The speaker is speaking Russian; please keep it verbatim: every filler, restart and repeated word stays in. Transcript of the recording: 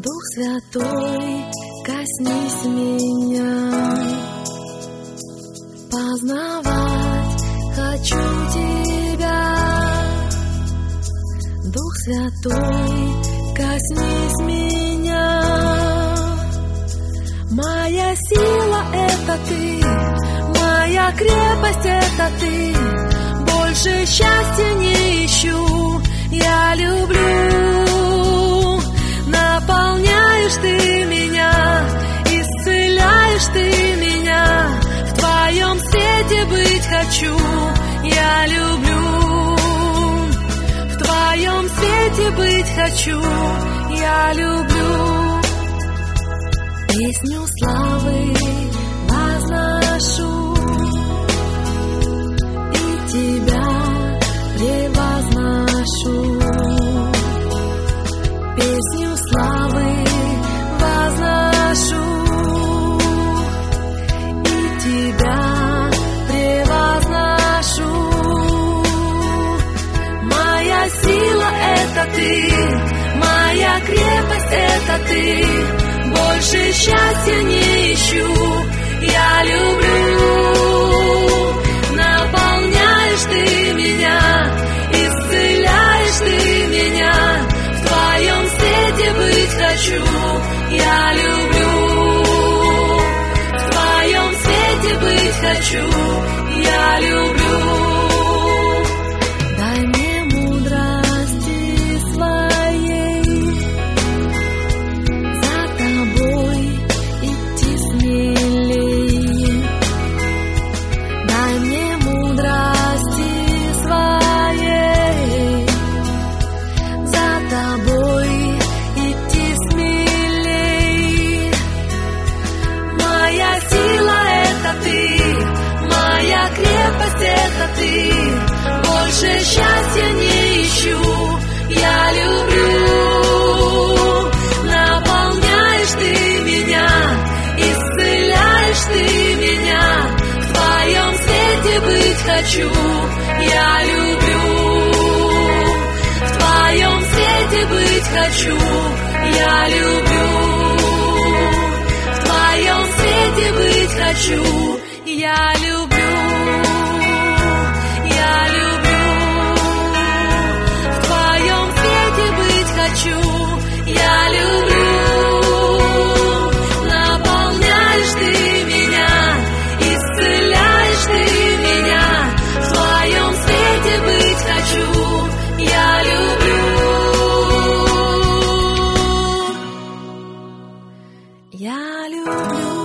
Дух Святой, коснись меня, познавать хочу Тебя. Дух Святой, коснись меня, моя сила — это Ты, моя крепость — это Ты, больше счастья не ищу, я люблю. Наполняешь Ты меня, исцеляешь Ты меня, в Твоем свете быть хочу, я люблю. В Твоем свете быть хочу, я люблю. Песню славы возношу и Тебя превозношу. Песню славы возношу и Тебя превозношу. Моя сила — это Ты, моя крепость — это Ты, больше счастья не ищу, я люблю. Наполняешь Ты меня, исцеляешь Ты меня, в Твоем свете быть хочу, я люблю. В Твоем свете быть хочу, я люблю. Дай мне мудрости своей, за Тобой идти смелей. Дай мне мудрости своей, за Тобой идти смелей. Моя сила — это Ты, моя крепость — это Ты, больше счастья не ищу, я люблю. Наполняешь Ты меня, исцеляешь Ты меня, в Твоем свете быть хочу, я люблю. В Твоем свете быть хочу, я люблю. В Твоем свете быть хочу, я люблю. Я люблю. В Твоем свете быть хочу, я люблю. Наполняешь Ты меня, исцеляешь Ты меня, в Твоем свете быть хочу, я люблю. Я люблю.